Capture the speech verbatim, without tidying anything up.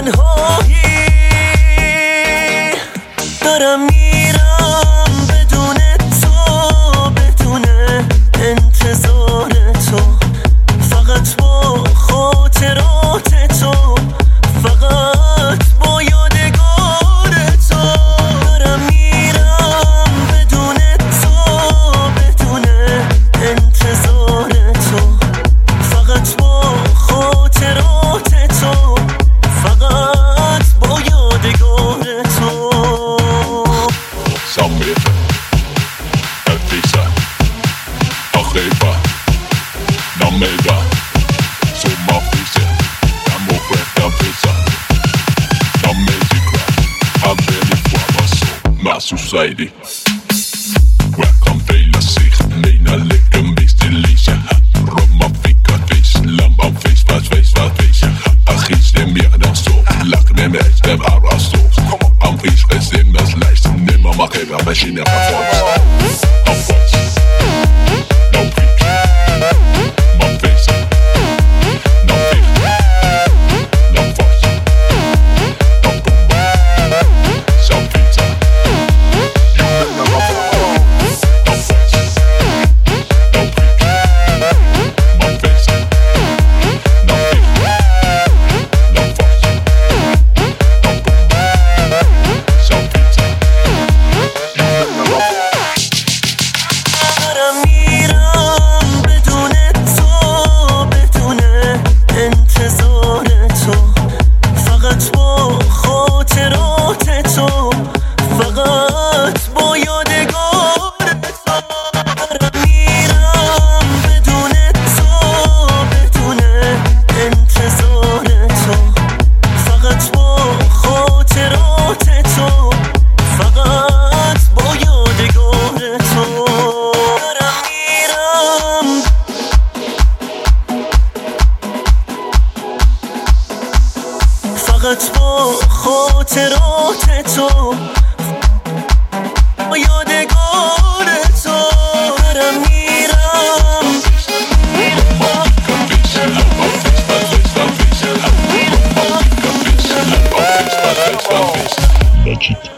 تنهایی دارم میرم بدون تو، بدون انتظار تو، فقط با خاطرات تو، فقط با یادگار تو. دارم میرم بدون تو، بدون انتظار تو، فقط با خاطرات تو، فقط با یادگار تو. Samvete, rättvisa, arriba, nameda, summa fise, amo questa visa, namedica, avveni fuama so, ma society. Welcome day la sig, nina lekker mist delícia, Roma fica vis, lamba vis, vas vis, vas vis, agis de mierda so, lacne mes, dem arrasto, am vis, resim mes leicht, nimmer mach eva, machine performs, am voice, no peak, man face, no fear, no voice, no bomba, some pizza, you better love it. No voice, no peak, man face, no fear, no voice, no bomba, some pizza, you better love it. دارم میرم بدون تو، بدون انتظار تو، فقط با خاطرات تو، فقط با یادگار تو. دارم میرم بدون تو، بدون انتظار تو، فقط با خاطرات تو، فقط با یادگار تو. دارم میرم فقط با خاطرات تو، با یادگار تو. دارم میرم Magic.